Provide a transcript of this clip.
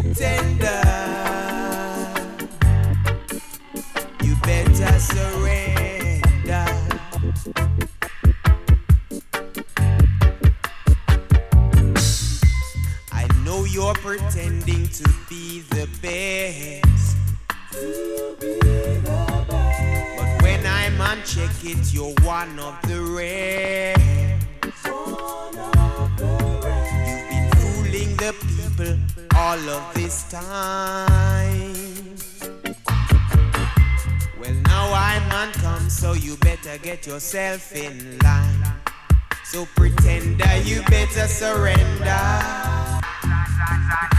pretender, you better surrender. I know you're pretending to be the best, but when I'm on check it, you're one of the rest. You've been fooling the people all of this time. Well, now I'm on come, so you better get yourself in line. So pretender, you better surrender.